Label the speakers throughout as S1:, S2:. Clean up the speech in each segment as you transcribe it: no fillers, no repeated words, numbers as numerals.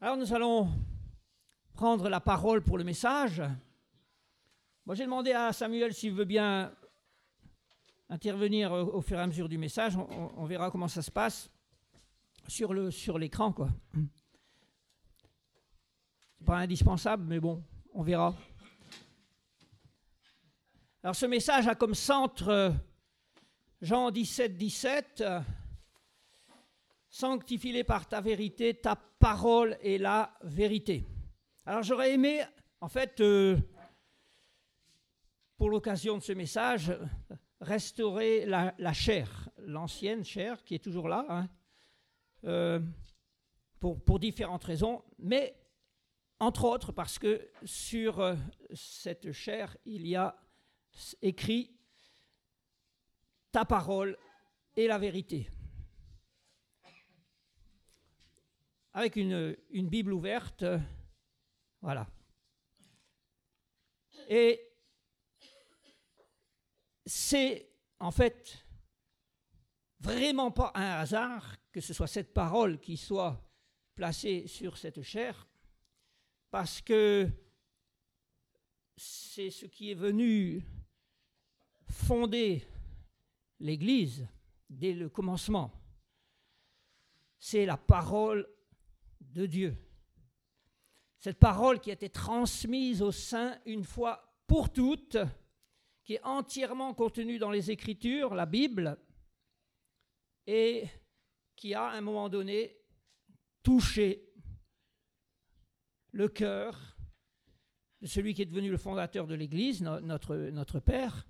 S1: Alors nous allons prendre la parole pour le message. Moi j'ai demandé à Samuel s'il veut bien intervenir au fur et à mesure du message. On verra comment ça se passe sur l'écran, quoi. C'est pas indispensable, mais bon, on verra. Alors ce message a comme centre Jean 17, 17. Sanctifie-les par ta vérité, ta parole est la vérité. Alors j'aurais aimé, en fait, pour l'occasion de ce message, restaurer la chair, l'ancienne chair qui est toujours là, pour différentes raisons, mais entre autres parce que sur cette chair, il y a écrit « Ta parole est la vérité ». Avec une Bible ouverte, voilà. Et c'est en fait vraiment pas un hasard que ce soit cette parole qui soit placée sur cette chair, parce que c'est ce qui est venu fonder l'Église dès le commencement. C'est la parole de Dieu. Cette parole qui a été transmise aux saints une fois pour toutes, qui est entièrement contenue dans les Écritures, la Bible, et qui a à un moment donné touché le cœur de celui qui est devenu le fondateur de l'Église, notre Père,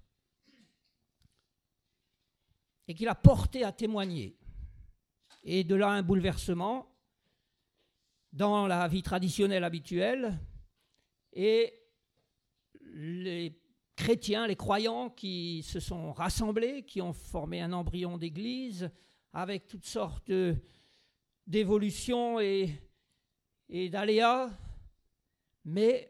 S1: et qui l'a porté à témoigner. Et de là un bouleversement dans la vie traditionnelle habituelle, et les chrétiens, les croyants qui se sont rassemblés, qui ont formé un embryon d'église avec toutes sortes d'évolutions et d'aléas, mais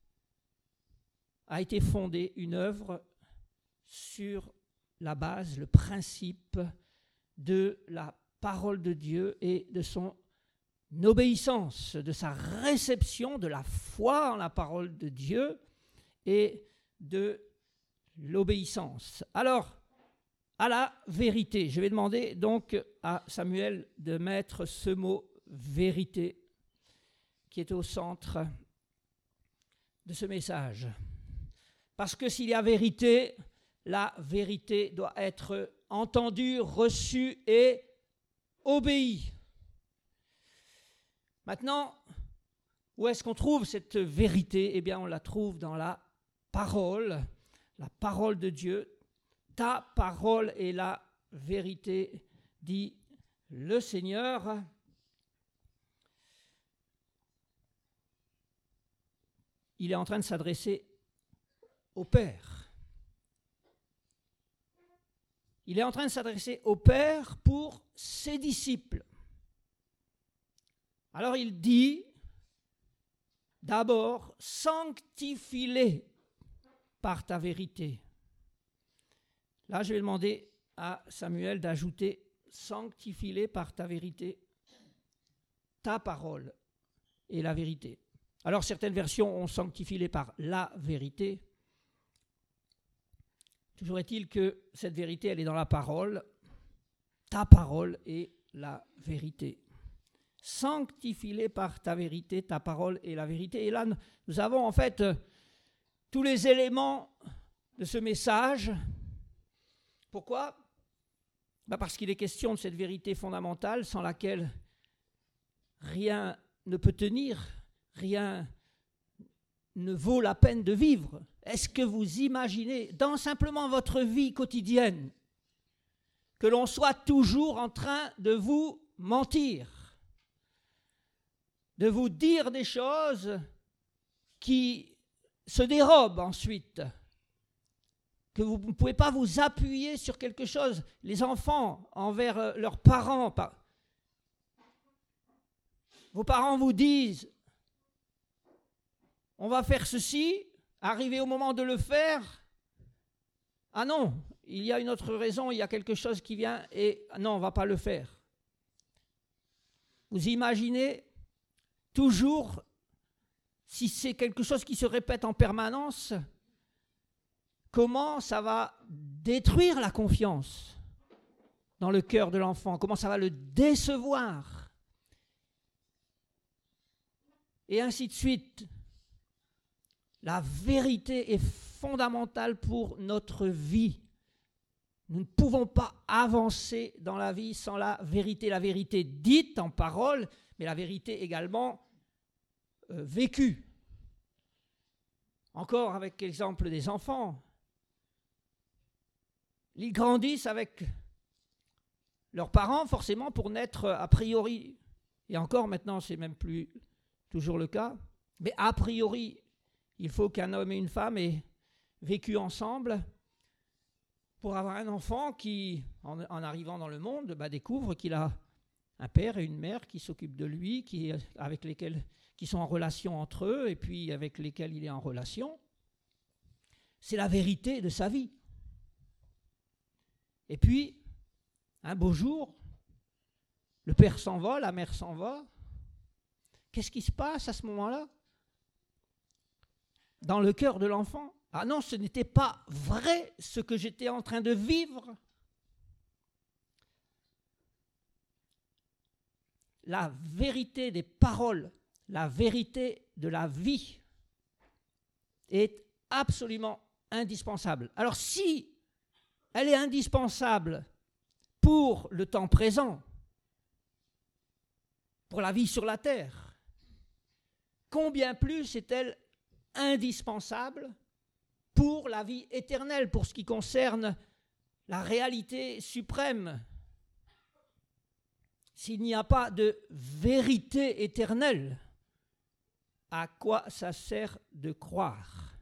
S1: a été fondée une œuvre sur la base, le principe de la parole de Dieu et de son obéissance, de sa réception, de la foi en la parole de Dieu et de l'obéissance. Alors, à la vérité, je vais demander donc à Samuel de mettre ce mot « vérité » qui est au centre de ce message. Parce que s'il y a vérité, la vérité doit être entendue, reçue et obéie. Maintenant, où est-ce qu'on trouve cette vérité ? Eh bien, on la trouve dans la parole de Dieu. Ta parole est la vérité, dit le Seigneur. Il est en train de s'adresser au Père. Il est en train de s'adresser au Père pour ses disciples. Alors il dit, d'abord, sanctifie-les par ta vérité. Là, je vais demander à Samuel d'ajouter, sanctifie-les par ta vérité, ta parole est la vérité. Alors certaines versions ont sanctifie-les par la vérité. Toujours est-il que cette vérité, elle est dans la parole. Ta parole est la vérité. Sanctifie-les par ta vérité, ta parole est la vérité. Et là, nous avons en fait tous les éléments de ce message. Pourquoi ? Parce qu'il est question de cette vérité fondamentale sans laquelle rien ne peut tenir, rien ne vaut la peine de vivre. Est-ce que vous imaginez, dans simplement votre vie quotidienne, que l'on soit toujours en train de vous mentir ? De vous dire des choses qui se dérobent ensuite, que vous ne pouvez pas vous appuyer sur quelque chose, les enfants envers leurs parents. Vos parents vous disent, on va faire ceci, arrivé au moment de le faire, ah non, il y a une autre raison, il y a quelque chose qui vient et non, on ne va pas le faire. Vous imaginez toujours, si c'est quelque chose qui se répète en permanence, comment ça va détruire la confiance dans le cœur de l'enfant, comment ça va le décevoir, et ainsi de suite. La vérité est fondamentale pour notre vie. Nous ne pouvons pas avancer dans la vie sans la vérité dite en parole, mais la vérité également vécue. Encore avec l'exemple des enfants. Ils grandissent avec leurs parents forcément pour naître a priori, et encore maintenant c'est même plus toujours le cas, mais a priori il faut qu'un homme et une femme aient vécu ensemble pour avoir un enfant qui, en arrivant dans le monde, découvre qu'il a un père et une mère qui s'occupent de lui, qui sont en relation entre eux et puis avec lesquels il est en relation. C'est la vérité de sa vie. Et puis, un beau jour, le père s'en va, la mère s'en va. Qu'est-ce qui se passe à ce moment-là dans le cœur de l'enfant? Ah non, ce n'était pas vrai ce que j'étais en train de vivre. La vérité des paroles, la vérité de la vie est absolument indispensable. Alors si elle est indispensable pour le temps présent, pour la vie sur la terre, combien plus est-elle indispensable pour la vie éternelle, pour ce qui concerne la réalité suprême. S'il n'y a pas de vérité éternelle, à quoi ça sert de croire?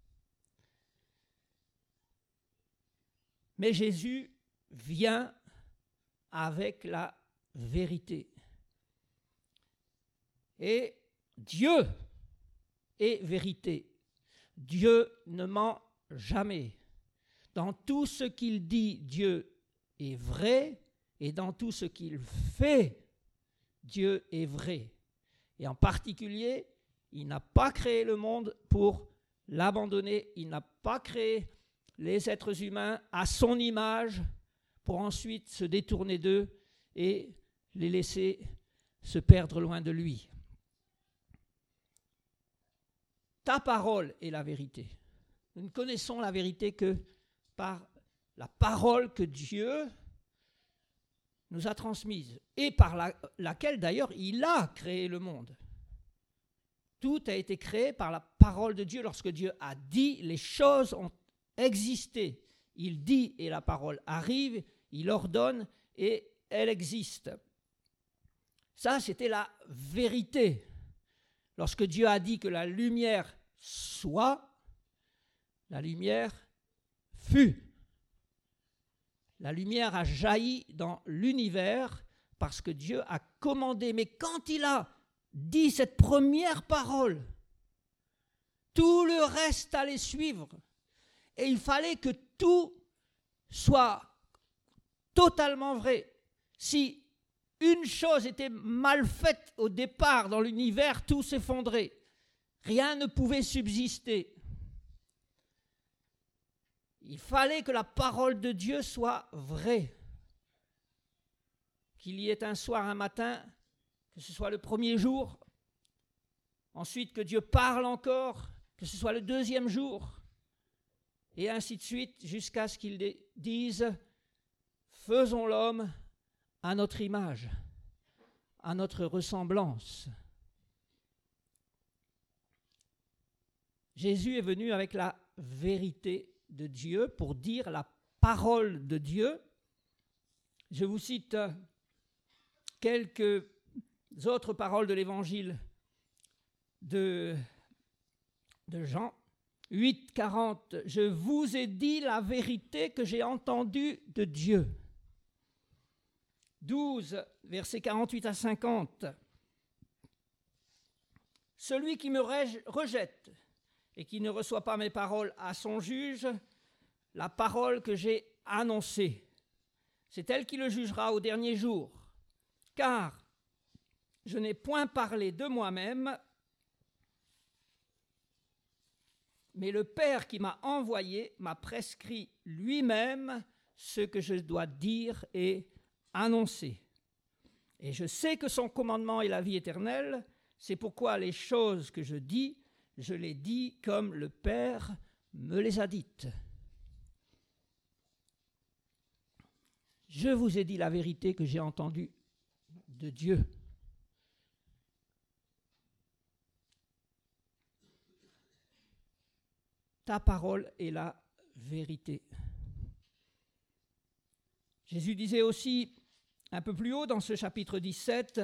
S1: Mais Jésus vient avec la vérité. Et Dieu est vérité. Dieu ne ment jamais. Dans tout ce qu'il dit, Dieu est vrai, et dans tout ce qu'il fait, Dieu est vrai. Et en particulier, il n'a pas créé le monde pour l'abandonner. Il n'a pas créé les êtres humains à son image pour ensuite se détourner d'eux et les laisser se perdre loin de lui. Ta parole est la vérité. Nous ne connaissons la vérité que par la parole que Dieu nous a transmise et par laquelle d'ailleurs il a créé le monde. Tout a été créé par la parole de Dieu. Lorsque Dieu a dit, les choses ont existé. Il dit et la parole arrive, il ordonne et elle existe. Ça, c'était la vérité. Lorsque Dieu a dit que la lumière soit, la lumière fut. La lumière a jailli dans l'univers parce que Dieu a commandé. Mais quand il a dit cette première parole, tout le reste allait suivre. Et il fallait que tout soit totalement vrai. Si une chose était mal faite au départ dans l'univers, tout s'effondrait. Rien ne pouvait subsister. Il fallait que la parole de Dieu soit vraie. Qu'il y ait un soir, un matin, que ce soit le premier jour, ensuite que Dieu parle encore, que ce soit le deuxième jour, et ainsi de suite, jusqu'à ce qu'il dise « Faisons l'homme à notre image, à notre ressemblance ». Jésus est venu avec la vérité de Dieu pour dire la parole de Dieu. Je vous cite quelques autres paroles de l'évangile de Jean. 8, 40, « Je vous ai dit la vérité que j'ai entendue de Dieu. » 12, versets 48 à 50, « Celui qui me rejette et qui ne reçoit pas mes paroles à son juge, la parole que j'ai annoncée, c'est elle qui le jugera au dernier jour. Car Je n'ai point parlé de moi-même, mais le Père qui m'a envoyé m'a prescrit lui-même ce que je dois dire et annoncer. Et je sais que son commandement est la vie éternelle, c'est pourquoi les choses que je dis, je les dis comme le Père me les a dites. Je vous ai dit la vérité que j'ai entendue de Dieu. Ta parole est la vérité. Jésus disait aussi un peu plus haut dans ce chapitre 17,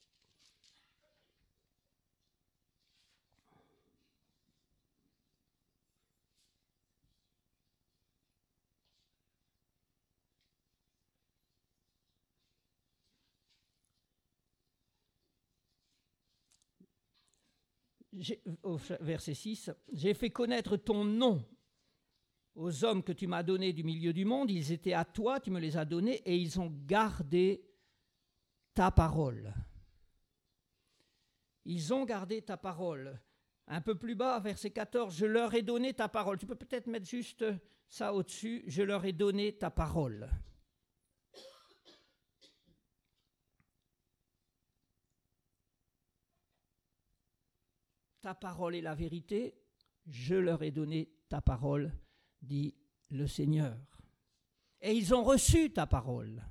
S1: au verset 6, « J'ai fait connaître ton nom aux hommes que tu m'as donnés du milieu du monde, ils étaient à toi, tu me les as donnés, et ils ont gardé ta parole. » Ils ont gardé ta parole. Un peu plus bas, verset 14, « Je leur ai donné ta parole. » Tu peux peut-être mettre juste ça au-dessus, « Je leur ai donné ta parole. » Ta parole est la vérité, je leur ai donné ta parole, dit le Seigneur. Et ils ont reçu ta parole.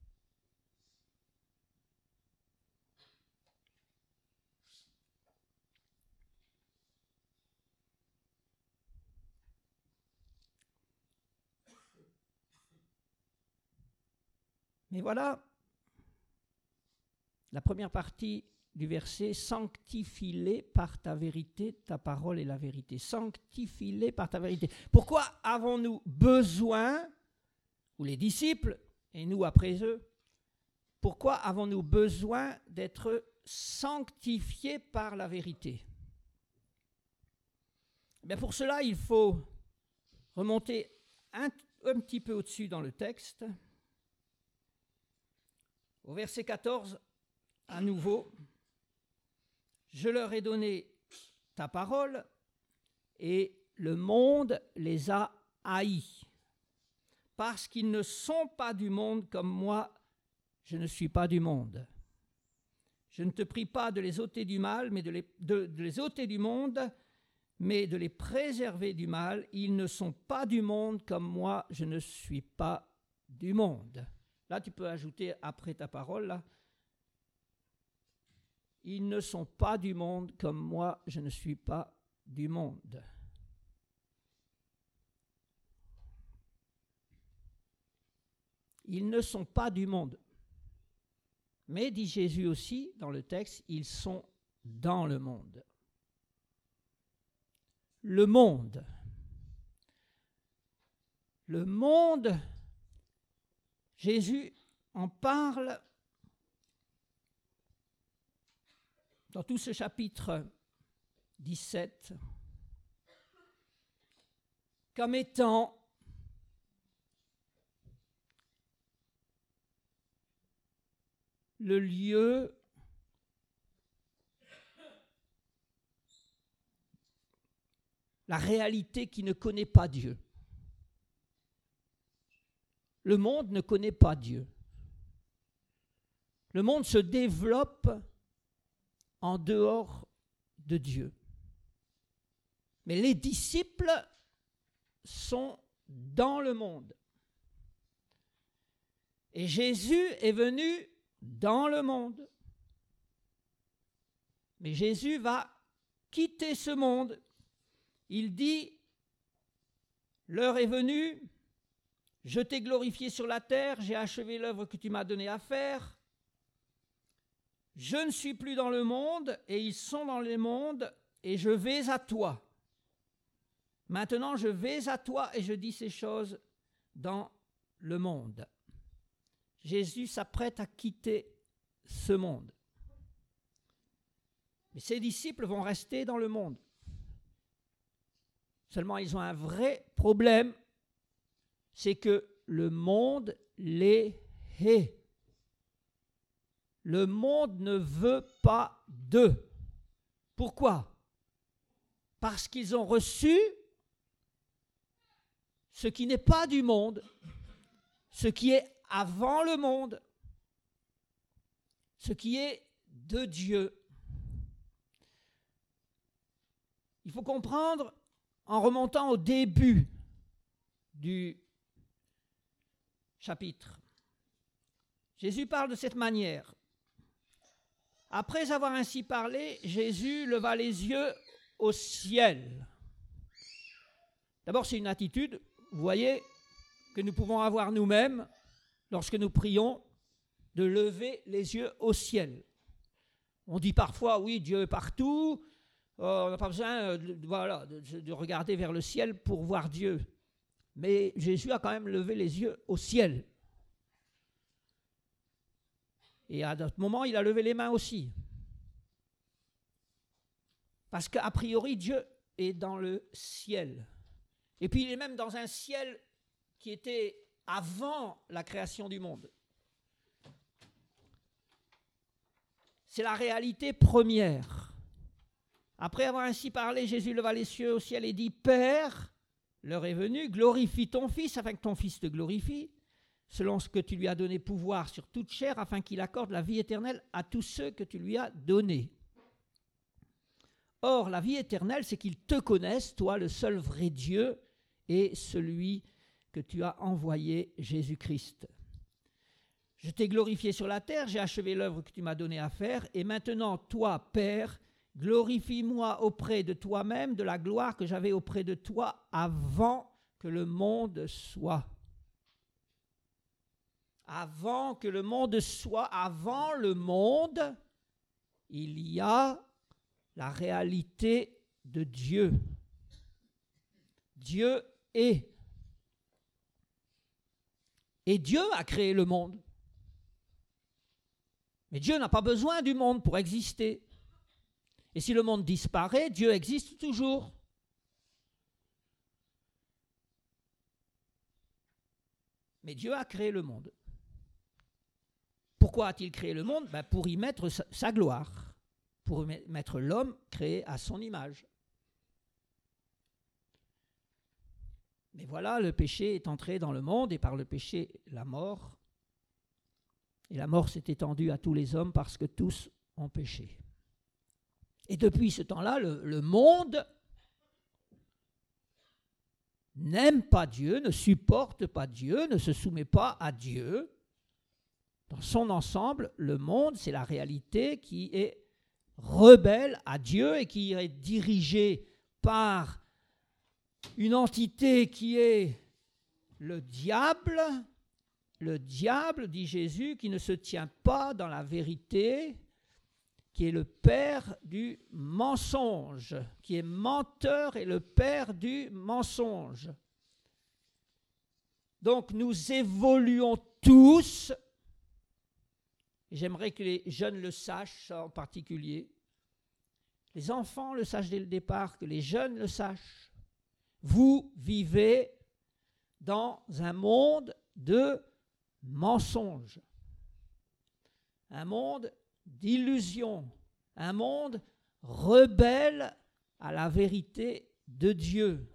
S1: Mais voilà, la première partie du verset, « Sanctifie-les par ta vérité, ta parole est la vérité. » Sanctifie-les par ta vérité. Pourquoi avons-nous besoin, ou les disciples, et nous après eux, pourquoi avons-nous besoin d'être sanctifiés par la vérité? Bien pour cela, il faut remonter un petit peu au-dessus dans le texte. Au verset 14, à nouveau, « Je leur ai donné ta parole et le monde les a haïs, parce qu'ils ne sont pas du monde comme moi, je ne suis pas du monde. Je ne te prie pas de les ôter du mal, mais de les ôter du monde, mais de les préserver du mal. Ils ne sont pas du monde comme moi, je ne suis pas du monde. » Là, tu peux ajouter après ta parole, là. Ils ne sont pas du monde comme moi, je ne suis pas du monde. Ils ne sont pas du monde. Mais, dit Jésus aussi dans le texte, ils sont dans le monde. Le monde. Le monde, Jésus en parle dans tout ce chapitre 17 comme étant le lieu la réalité qui ne connaît pas Dieu. Le monde ne connaît pas Dieu. Le monde se développe en dehors de Dieu. Mais les disciples sont dans le monde. Et Jésus est venu dans le monde. Mais Jésus va quitter ce monde. Il dit, l'heure est venue, je t'ai glorifié sur la terre, j'ai achevé l'œuvre que tu m'as donnée à faire. Je ne suis plus dans le monde et ils sont dans le monde et je vais à toi. Maintenant, je vais à toi et je dis ces choses dans le monde. Jésus s'apprête à quitter ce monde. Mais ses disciples vont rester dans le monde. Seulement, ils ont un vrai problème, c'est que le monde les hait. le monde ne veut pas d'eux. Pourquoi? Parce qu'ils ont reçu ce qui n'est pas du monde, ce qui est avant le monde, ce qui est de Dieu. Il faut comprendre, en remontant au début du chapitre, Jésus parle de cette manière. Après avoir ainsi parlé, Jésus leva les yeux au ciel. D'abord, c'est une attitude, vous voyez, que nous pouvons avoir nous-mêmes lorsque nous prions, de lever les yeux au ciel. On dit parfois, oui, Dieu est partout, on n'a pas besoin de regarder vers le ciel pour voir Dieu. Mais Jésus a quand même levé les yeux au ciel. Et à d'autres moments, il a levé les mains aussi. Parce qu'a priori, Dieu est dans le ciel. Et puis il est même dans un ciel qui était avant la création du monde. C'est la réalité première. Après avoir ainsi parlé, Jésus leva les yeux au ciel et dit, Père, l'heure est venue, glorifie ton Fils afin que ton Fils te glorifie, selon ce que tu lui as donné pouvoir sur toute chair, afin qu'il accorde la vie éternelle à tous ceux que tu lui as donnés. Or, la vie éternelle, c'est qu'ils te connaissent, toi, le seul vrai Dieu, et celui que tu as envoyé, Jésus-Christ. Je t'ai glorifié sur la terre, j'ai achevé l'œuvre que tu m'as donnée à faire, et maintenant, toi, Père, glorifie-moi auprès de toi-même de la gloire que j'avais auprès de toi avant que le monde soit. Avant que le monde soit, avant le monde, il y a la réalité de Dieu. Dieu est. Et Dieu a créé le monde. Mais Dieu n'a pas besoin du monde pour exister. Et si le monde disparaît, Dieu existe toujours. Mais Dieu a créé le monde. Pourquoi a-t-il créé le monde? Pour y mettre sa gloire, pour y mettre l'homme créé à son image. Mais voilà, le péché est entré dans le monde et par le péché, la mort. Et la mort s'est étendue à tous les hommes parce que tous ont péché. Et depuis ce temps-là, le monde n'aime pas Dieu, ne supporte pas Dieu, ne se soumet pas à Dieu. Dans son ensemble, le monde, c'est la réalité qui est rebelle à Dieu et qui est dirigée par une entité qui est le diable, dit Jésus, qui ne se tient pas dans la vérité, qui est le père du mensonge, qui est menteur et le père du mensonge. Donc nous évoluons tous, et j'aimerais que les jeunes le sachent en particulier, les enfants le sachent dès le départ, que les jeunes le sachent. Vous vivez dans un monde de mensonges, un monde d'illusions, un monde rebelle à la vérité de Dieu.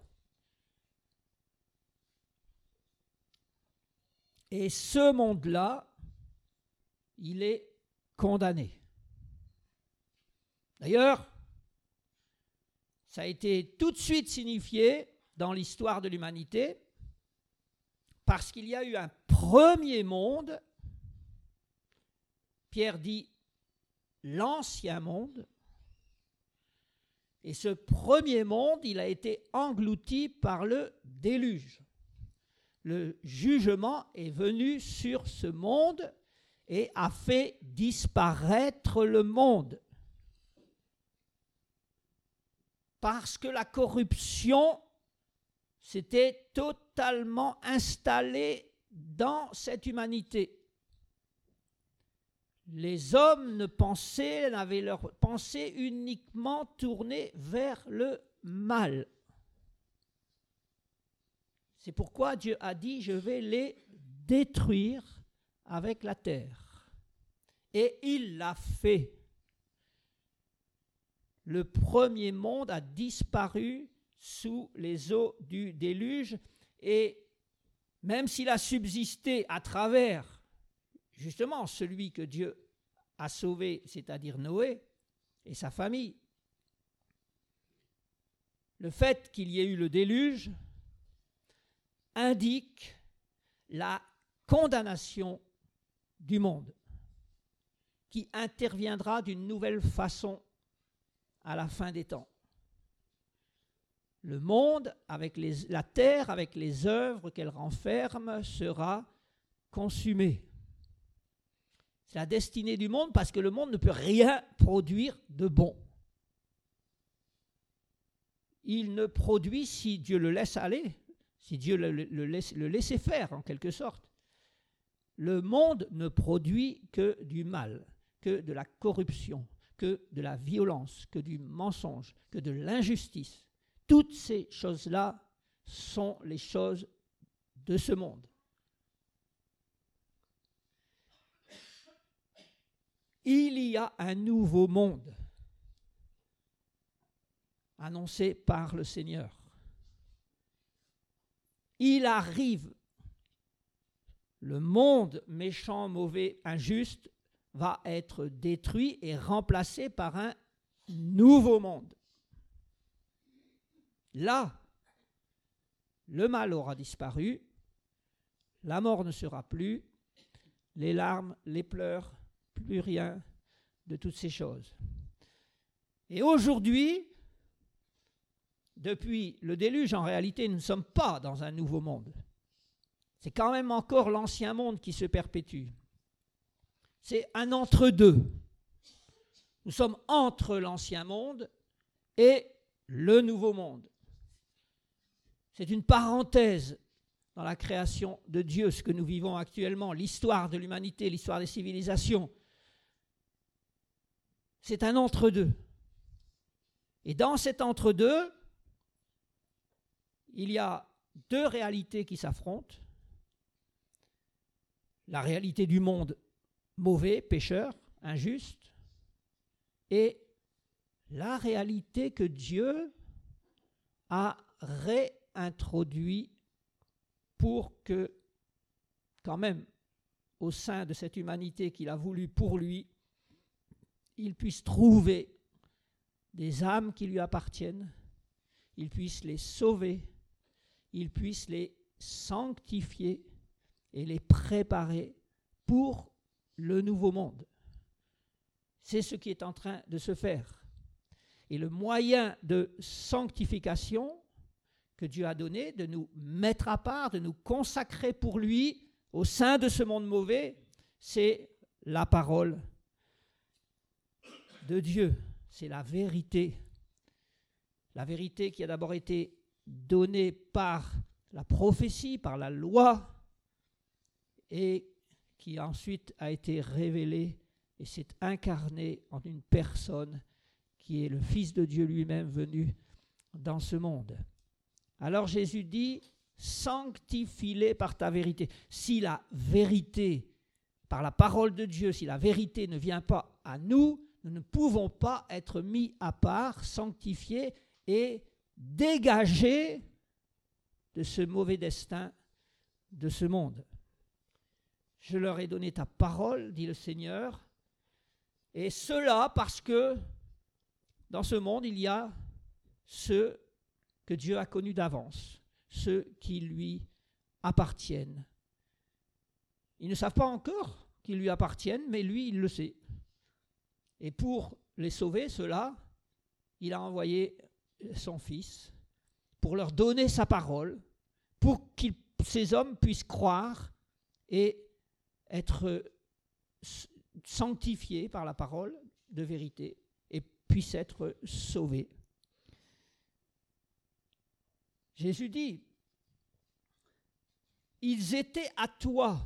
S1: Et ce monde-là, il est condamné. D'ailleurs, ça a été tout de suite signifié dans l'histoire de l'humanité, parce qu'il y a eu un premier monde, Pierre dit l'ancien monde, et ce premier monde, il a été englouti par le déluge. Le jugement est venu sur ce monde et a fait disparaître le monde. Parce que la corruption s'était totalement installée dans cette humanité. Les hommes n'avaient leur pensée uniquement tournée vers le mal. C'est pourquoi Dieu a dit, je vais les détruire avec la terre. Et il l'a fait. Le premier monde a disparu sous les eaux du déluge, et même s'il a subsisté à travers justement celui que Dieu a sauvé, c'est-à-dire Noé et sa famille, le fait qu'il y ait eu le déluge indique la condamnation du monde qui interviendra d'une nouvelle façon à la fin des temps. Le monde, avec la terre, avec les œuvres qu'elle renferme, sera consumé. C'est la destinée du monde parce que le monde ne peut rien produire de bon. Il ne produit, si Dieu le laisse aller, si Dieu le laisse faire en quelque sorte. Le monde ne produit que du mal, que de la corruption, que de la violence, que du mensonge, que de l'injustice. Toutes ces choses-là sont les choses de ce monde. Il y a un nouveau monde annoncé par le Seigneur. Il arrive. Le monde méchant, mauvais, injuste va être détruit et remplacé par un nouveau monde. Là, le mal aura disparu, la mort ne sera plus, les larmes, les pleurs, plus rien de toutes ces choses. Et aujourd'hui, depuis le déluge, en réalité, nous ne sommes pas dans un nouveau monde. C'est quand même encore l'ancien monde qui se perpétue. C'est un entre-deux. Nous sommes entre l'ancien monde et le nouveau monde. C'est une parenthèse dans la création de Dieu, ce que nous vivons actuellement, l'histoire de l'humanité, l'histoire des civilisations. C'est un entre-deux. Et dans cet entre-deux, il y a deux réalités qui s'affrontent. La réalité du monde mauvais, pécheur, injuste, et la réalité que Dieu a réintroduit pour que, quand même, au sein de cette humanité qu'il a voulu pour lui, il puisse trouver des âmes qui lui appartiennent, il puisse les sauver, il puisse les sanctifier et les préparer pour le nouveau monde. C'est ce qui est en train de se faire. Et le moyen de sanctification que Dieu a donné, de nous mettre à part, de nous consacrer pour lui au sein de ce monde mauvais, c'est la parole de Dieu. C'est la vérité. La vérité qui a d'abord été donnée par la prophétie, par la loi, et qui ensuite a été révélée et s'est incarnée en une personne qui est le Fils de Dieu lui-même venu dans ce monde. Alors Jésus dit, sanctifie-les par ta vérité. Si la vérité, par la parole de Dieu, si la vérité ne vient pas à nous, nous ne pouvons pas être mis à part, sanctifiés et dégagés de ce mauvais destin de ce monde. Je leur ai donné ta parole, dit le Seigneur, et cela parce que dans ce monde, il y a ceux que Dieu a connus d'avance, ceux qui lui appartiennent. Ils ne savent pas encore qu'ils lui appartiennent, mais lui, il le sait. Et pour les sauver, ceux-là, il a envoyé son Fils pour leur donner sa parole, pour que ces hommes puissent croire et être sanctifiés par la parole de vérité et puissent être sauvés. Jésus dit, ils étaient à toi.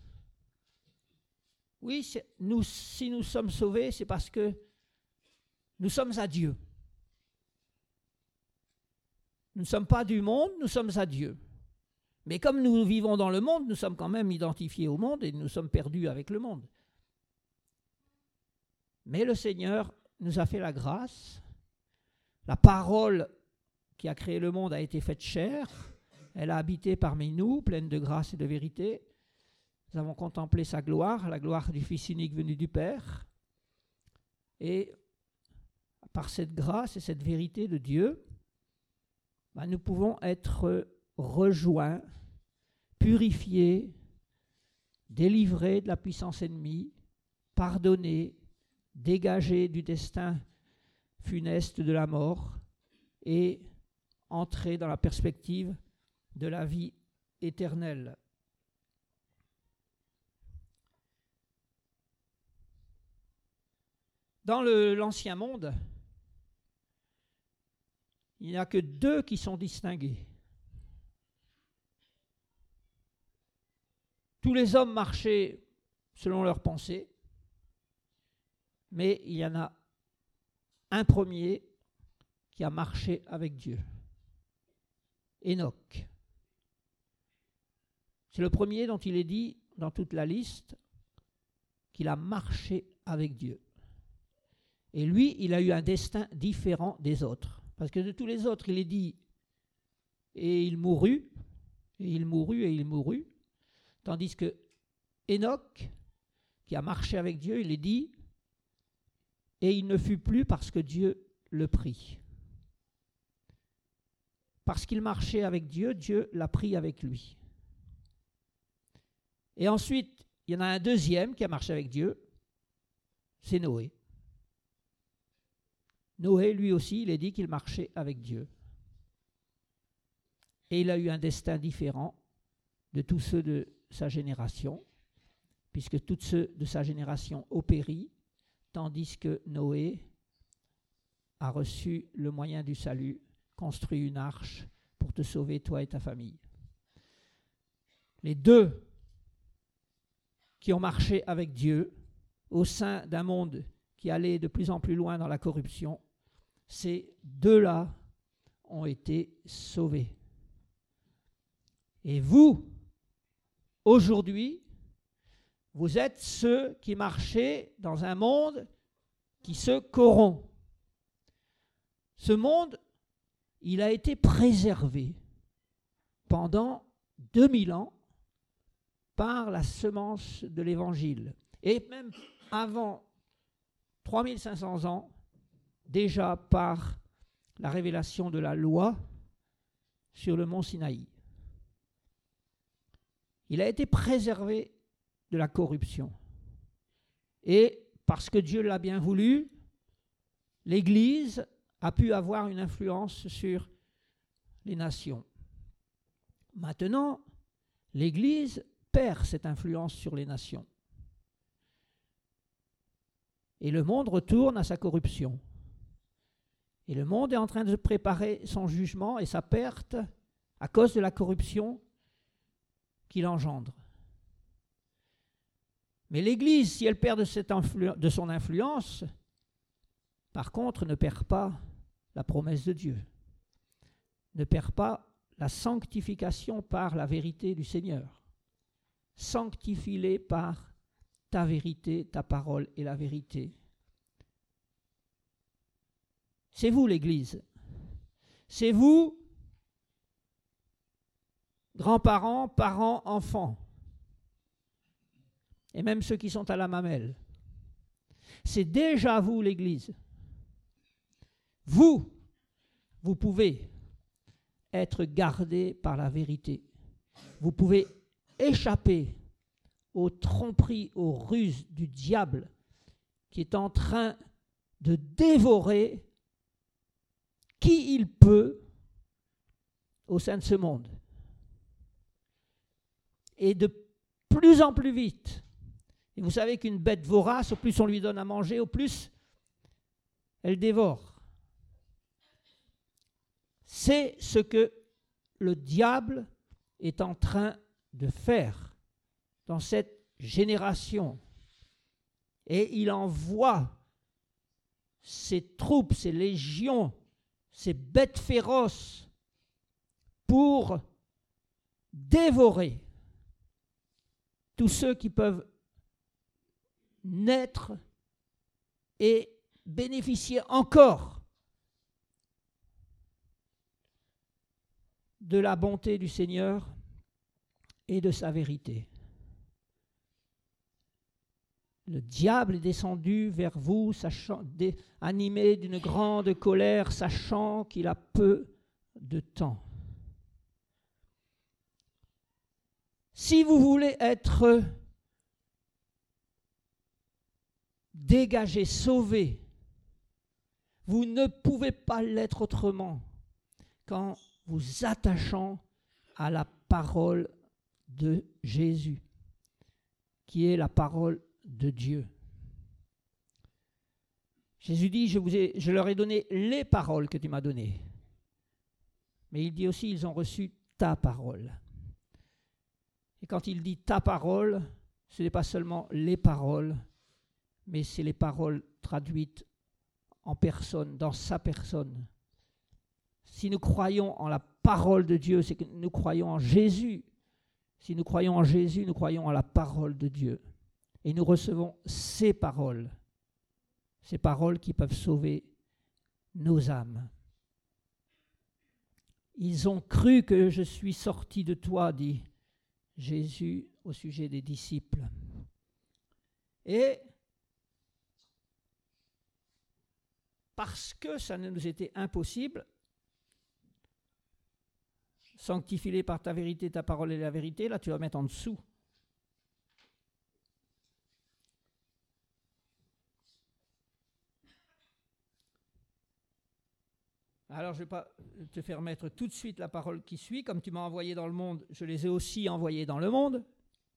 S1: Oui, si nous sommes sauvés, c'est parce que nous sommes à Dieu. Nous ne sommes pas du monde, nous sommes à Dieu. Mais comme nous vivons dans le monde, nous sommes quand même identifiés au monde et nous sommes perdus avec le monde. Mais le Seigneur nous a fait la grâce. La parole qui a créé le monde a été faite chair. Elle a habité parmi nous, pleine de grâce et de vérité. Nous avons contemplé sa gloire, la gloire du Fils unique venu du Père. Et par cette grâce et cette vérité de Dieu, nous pouvons être rejoints, purifiés, délivrés de la puissance ennemie, pardonnés, dégagés du destin funeste de la mort et entrer dans la perspective de la vie éternelle. Dans l'Ancien Monde, il n'y a que deux qui sont distingués. Tous les hommes marchaient selon leurs pensées, mais il y en a un premier qui a marché avec Dieu. Enoch. C'est le premier dont il est dit dans toute la liste qu'il a marché avec Dieu. Et lui, il a eu un destin différent des autres. Parce que de tous les autres, il est dit « et il mourut, et il mourut, et il mourut ». Tandis que Enoch, qui a marché avec Dieu, il est dit « et il ne fut plus parce que Dieu le prit ». Parce qu'il marchait avec Dieu, Dieu l'a pris avec lui. Et ensuite, il y en a un deuxième qui a marché avec Dieu, c'est Noé. Noé, lui aussi, il est dit qu'il marchait avec Dieu. Et il a eu un destin différent de tous ceux de sa génération, puisque tous ceux de sa génération ont péri, tandis que Noé a reçu le moyen du salut, construit une arche pour te sauver, toi et ta famille. Les deux qui ont marché avec Dieu au sein d'un monde qui allait de plus en plus loin dans la corruption, ces deux-là ont été sauvés. Et vous, aujourd'hui, vous êtes ceux qui marchaient dans un monde qui se corrompt. Ce monde, il a été préservé pendant 2000 ans par la semence de l'Évangile. Et même avant 3500 ans, déjà par la révélation de la loi sur le mont Sinaï. Il a été préservé de la corruption. Et parce que Dieu l'a bien voulu, l'Église a pu avoir une influence sur les nations. Maintenant, l'Église perd cette influence sur les nations. Et le monde retourne à sa corruption. Et le monde est en train de préparer son jugement et sa perte à cause de la corruption qu'il engendre. Mais l'Église, si elle perd de son influence, par contre, ne perd pas la promesse de Dieu, ne perd pas la sanctification par la vérité du Seigneur. Sanctifie-les par ta vérité, ta parole est la vérité. C'est vous l'Église. C'est vous, grands-parents, parents, enfants. Et même ceux qui sont à la mamelle. C'est déjà vous l'Église. Vous pouvez être gardés par la vérité. Vous pouvez échapper aux tromperies, aux ruses du diable qui est en train de dévorer qui il peut au sein de ce monde. Et de plus en plus vite. Et vous savez qu'une bête vorace, au plus on lui donne à manger, au plus elle dévore. C'est ce que le diable est en train de faire dans cette génération. Et il envoie ses troupes, ses légions, ces bêtes féroces pour dévorer tous ceux qui peuvent naître et bénéficier encore de la bonté du Seigneur et de sa vérité. Le diable est descendu vers vous, animé d'une grande colère, sachant qu'il a peu de temps. Si vous voulez être dégagé, sauvé, vous ne pouvez pas l'être autrement qu'en vous attachant à la parole de Jésus, qui est la parole de Dieu. Jésus dit, je leur ai donné les paroles que tu m'as données. Mais il dit aussi, ils ont reçu ta parole. Et quand il dit ta parole, ce n'est pas seulement les paroles, mais c'est les paroles traduites en personne, dans sa personne. Si nous croyons en la parole de Dieu, c'est que nous croyons en Jésus. Si nous croyons en Jésus, nous croyons en la parole de Dieu. Et nous recevons ces paroles qui peuvent sauver nos âmes. Ils ont cru que je suis sorti de toi, dit Jésus au sujet des disciples. Et parce que ça ne nous était impossible, sanctifie-les par ta vérité, ta parole est la vérité, là tu vas mettre en dessous. Alors, je ne vais pas te faire mettre tout de suite la parole qui suit. Comme tu m'as envoyé dans le monde, je les ai aussi envoyés dans le monde.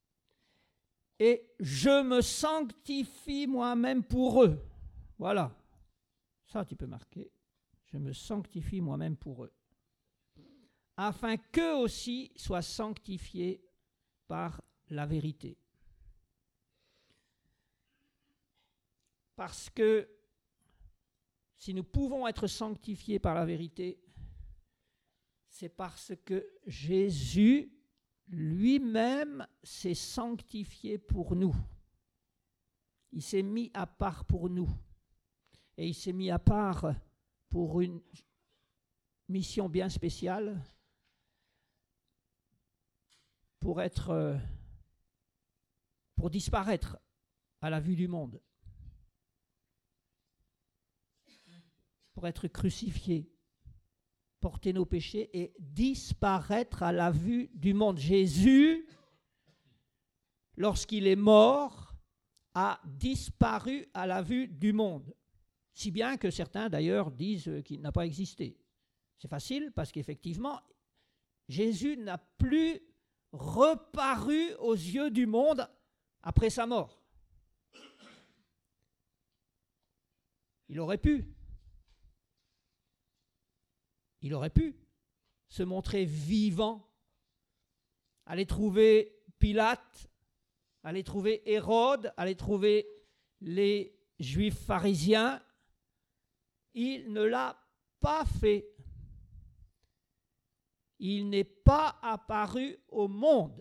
S1: Et je me sanctifie moi-même pour eux. Voilà. Ça, tu peux marquer. Je me sanctifie moi-même pour eux. Afin qu'eux aussi soient sanctifiés par la vérité. Parce que si nous pouvons être sanctifiés par la vérité, c'est parce que Jésus lui-même s'est sanctifié pour nous. Il s'est mis à part pour nous. Et il s'est mis à part pour une mission bien spéciale, pour disparaître à la vue du monde. Pour être crucifié, porter nos péchés et disparaître à la vue du monde. Jésus, lorsqu'il est mort, a disparu à la vue du monde. Si bien que certains d'ailleurs disent qu'il n'a pas existé. C'est facile parce qu'effectivement, Jésus n'a plus reparu aux yeux du monde après sa mort. Il aurait pu se montrer vivant, aller trouver Pilate, aller trouver Hérode, aller trouver les Juifs pharisiens. Il ne l'a pas fait. Il n'est pas apparu au monde.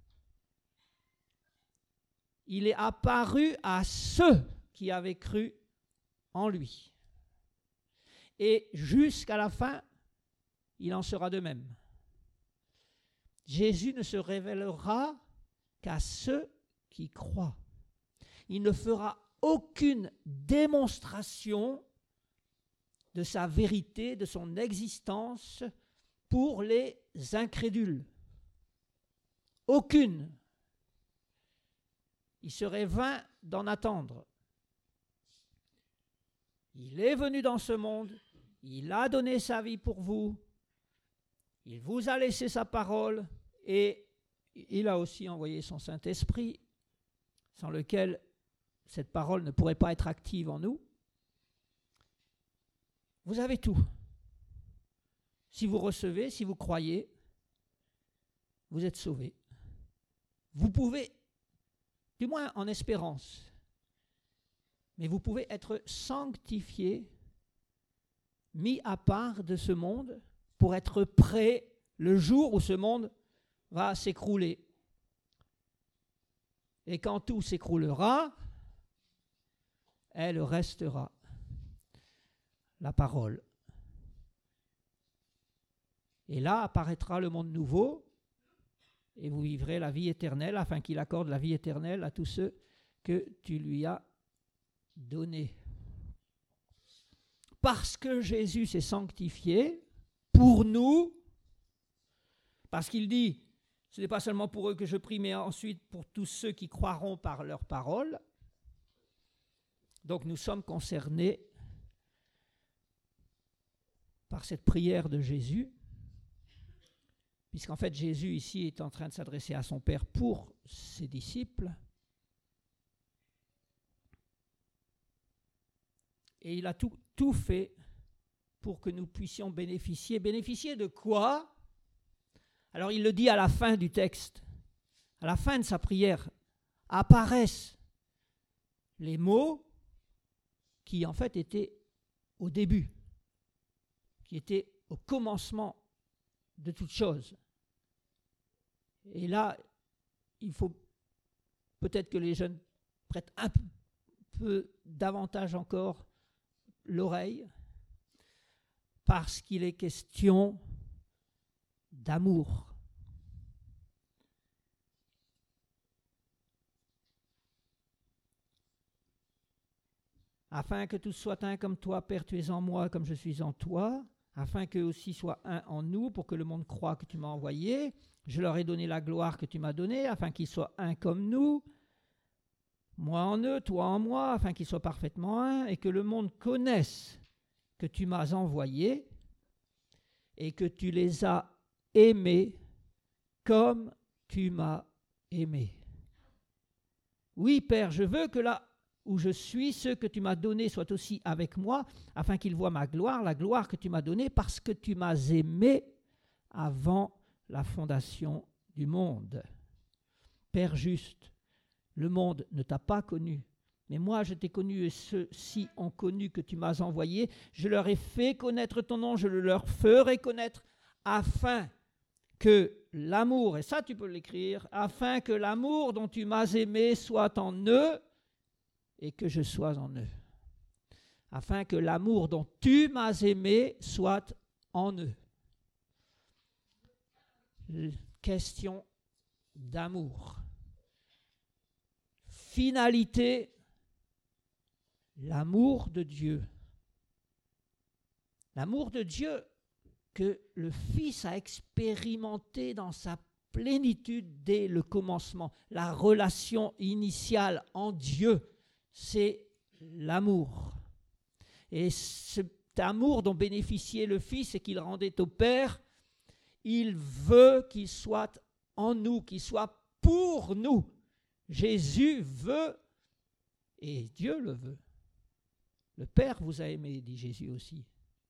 S1: Il est apparu à ceux qui avaient cru en lui. Et jusqu'à la fin, il en sera de même. Jésus ne se révélera qu'à ceux qui croient. Il ne fera aucune démonstration de sa vérité, de son existence pour les incrédules. Aucune. Il serait vain d'en attendre. Il est venu dans ce monde, il a donné sa vie pour vous, il vous a laissé sa parole et il a aussi envoyé son Saint-Esprit, sans lequel cette parole ne pourrait pas être active en nous. Vous avez tout. Si vous recevez, si vous croyez, vous êtes sauvés. Vous pouvez, du moins en espérance, mais vous pouvez être sanctifiés, mis à part de ce monde, pour être prêt le jour où ce monde va s'écrouler. Et quand tout s'écroulera, elle restera. La parole. Et là apparaîtra le monde nouveau, et vous vivrez la vie éternelle, afin qu'il accorde la vie éternelle à tous ceux que tu lui as donnés. Parce que Jésus s'est sanctifié pour nous, parce qu'il dit, ce n'est pas seulement pour eux que je prie, mais ensuite pour tous ceux qui croiront par leur parole. Donc nous sommes concernés par cette prière de Jésus, puisqu'en fait Jésus ici est en train de s'adresser à son Père pour ses disciples. Et il a tout fait pour que nous puissions bénéficier. Bénéficier de quoi? Alors il le dit à la fin du texte, à la fin de sa prière, apparaissent les mots qui en fait étaient au début, qui étaient au commencement de toute chose. Et là, il faut peut-être que les jeunes prêtent un peu davantage encore l'oreille, parce qu'il est question d'amour. Afin que tous soient un comme toi, Père, tu es en moi, comme je suis en toi, afin qu'eux aussi soient un en nous, pour que le monde croie que tu m'as envoyé. Je leur ai donné la gloire que tu m'as donnée, afin qu'ils soient un comme nous, moi en eux, toi en moi, afin qu'ils soient parfaitement un, et que le monde connaisse que tu m'as envoyé, et que tu les as aimés comme tu m'as aimé. Oui, Père, je veux que là où je suis, ceux que tu m'as donnés soient aussi avec moi, afin qu'ils voient ma gloire, la gloire que tu m'as donnée, parce que tu m'as aimé avant la fondation du monde. Père juste, le monde ne t'a pas connu, mais moi je t'ai connu et ceux-ci ont connu que tu m'as envoyé. Je leur ai fait connaître ton nom, je le leur ferai connaître, afin que l'amour, et ça tu peux l'écrire, afin que l'amour dont tu m'as aimé soit en eux et que je sois en eux. Afin que l'amour dont tu m'as aimé soit en eux. Question d'amour. Finalité, l'amour de Dieu. L'amour de Dieu que le Fils a expérimenté dans sa plénitude dès le commencement. La relation initiale en Dieu, c'est l'amour. Et cet amour dont bénéficiait le Fils et qu'il rendait au Père, il veut qu'il soit en nous, qu'il soit pour nous. Jésus veut, et Dieu le veut. Le Père vous a aimé, dit Jésus aussi.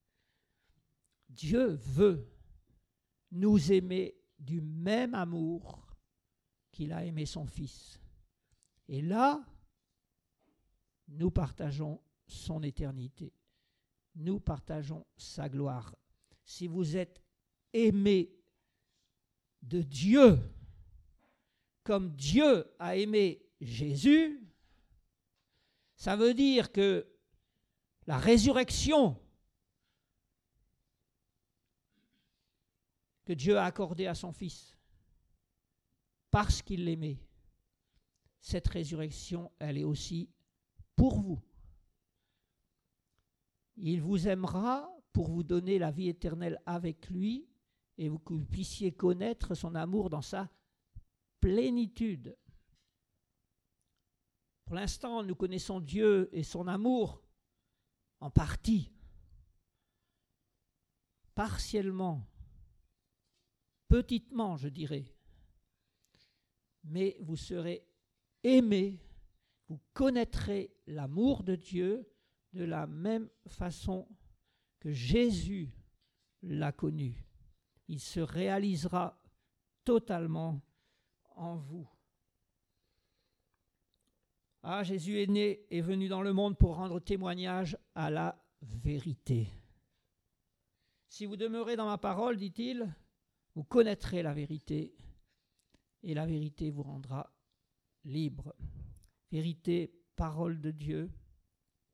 S1: Dieu veut nous aimer du même amour qu'il a aimé son Fils. Et là, nous partageons son éternité. Nous partageons sa gloire. Si vous êtes aimés de Dieu, comme Dieu a aimé Jésus, ça veut dire que la résurrection que Dieu a accordée à son Fils, parce qu'il l'aimait, cette résurrection, elle est aussi pour vous. Il vous aimera pour vous donner la vie éternelle avec lui et que vous puissiez connaître son amour dans sa plénitude. Pour l'instant, nous connaissons Dieu et son amour en partie, partiellement, petitement, je dirais. Mais vous serez aimés, vous connaîtrez l'amour de Dieu de la même façon que Jésus l'a connu. Il se réalisera totalement en vous. Ah, Jésus est né et venu dans le monde pour rendre témoignage à la vérité. Si vous demeurez dans ma parole, dit-il, vous connaîtrez la vérité et la vérité vous rendra libre. Vérité, parole de Dieu,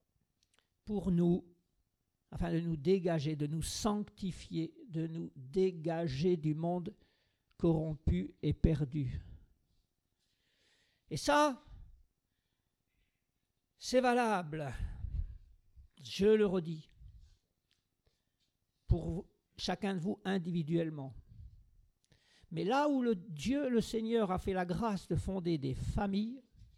S1: pour nous, afin de nous dégager, de nous sanctifier, de nous dégager du monde corrompu et perdu. Et ça, c'est valable, je le redis, pour chacun de vous individuellement. Mais là où Dieu, le Seigneur, a fait la grâce de fonder des familles,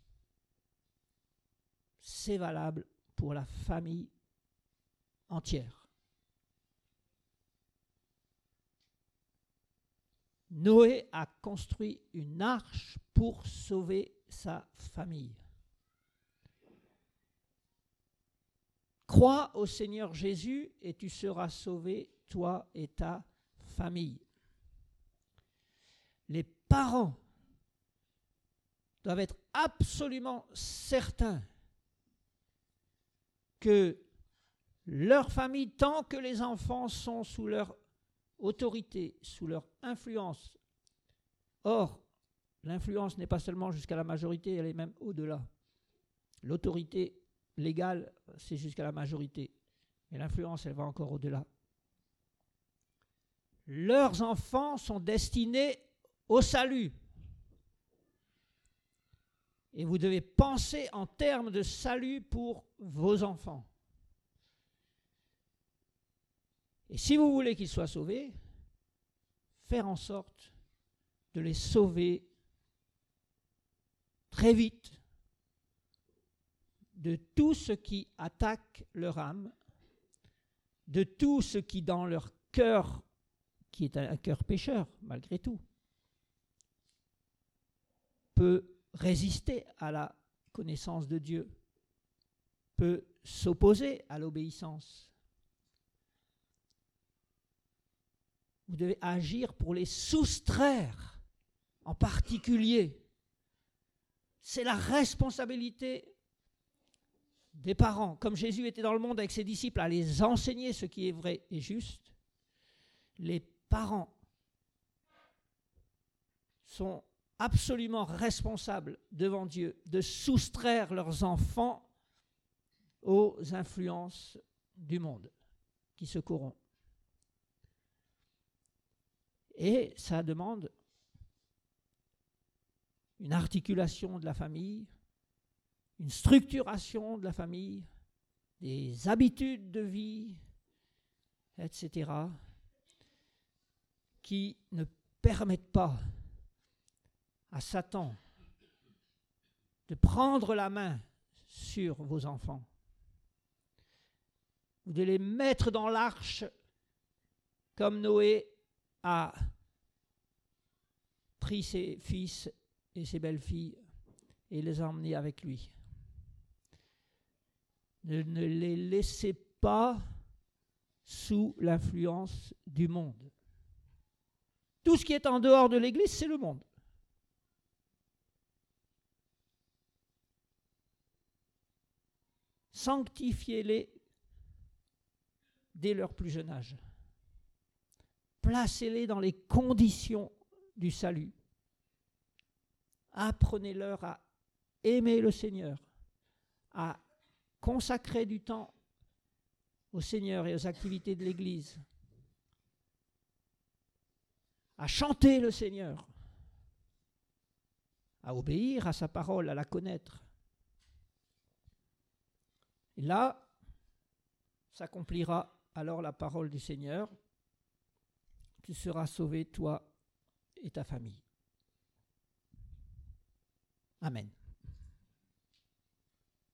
S1: c'est valable pour la famille entière. Noé a construit une arche pour sauver sa famille. Crois au Seigneur Jésus et tu seras sauvé, toi et ta famille. Les parents doivent être absolument certains que leur famille, tant que les enfants sont sous leur autorité, sous leur influence, or, l'influence n'est pas seulement jusqu'à la majorité, elle est même au-delà. L'autorité légale, c'est jusqu'à la majorité, mais l'influence, elle va encore au-delà. Leurs enfants sont destinés au salut. Et vous devez penser en termes de salut pour vos enfants. Et si vous voulez qu'ils soient sauvés, faire en sorte de les sauver très vite de tout ce qui attaque leur âme, de tout ce qui dans leur cœur, qui est un cœur pécheur malgré tout, peut résister à la connaissance de Dieu, peut s'opposer à l'obéissance. Vous devez agir pour les soustraire, en particulier. C'est la responsabilité des parents. Comme Jésus était dans le monde avec ses disciples à les enseigner ce qui est vrai et juste, les parents sont absolument responsables devant Dieu de soustraire leurs enfants aux influences du monde qui se corrompent. Et ça demande une articulation de la famille, une structuration de la famille, des habitudes de vie, etc., qui ne permettent pas à Satan de prendre la main sur vos enfants. Vous devez les mettre dans l'arche comme Noé a pris ses fils et ses belles-filles et les a emmenés avec lui. Ne les laissez pas sous l'influence du monde. Tout ce qui est en dehors de l'Église, c'est le monde. Sanctifiez-les dès leur plus jeune âge. Placez-les dans les conditions du salut. Apprenez-leur à aimer le Seigneur, à consacrer du temps au Seigneur et aux activités de l'Église, à chanter le Seigneur, à obéir à sa parole, à la connaître. Et là, s'accomplira alors la parole du Seigneur. Tu seras sauvé, toi et ta famille. Amen.